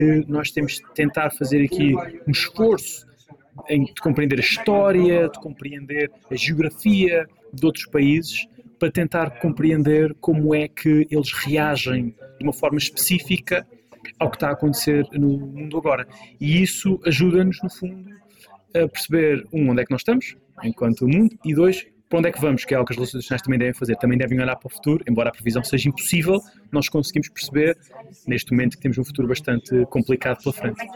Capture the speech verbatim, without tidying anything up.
que nós temos de tentar fazer aqui um esforço em, de compreender a história, de compreender a geografia de outros países, para tentar compreender como é que eles reagem de uma forma específica ao que está a acontecer no mundo agora. E isso ajuda-nos, no fundo, a perceber, um, onde é que nós estamos, enquanto mundo, e dois, para onde é que vamos, que é algo que as relações internacionais também devem fazer. Também devem olhar para o futuro, embora a previsão seja impossível, nós conseguimos perceber, neste momento, que temos um futuro bastante complicado pela frente.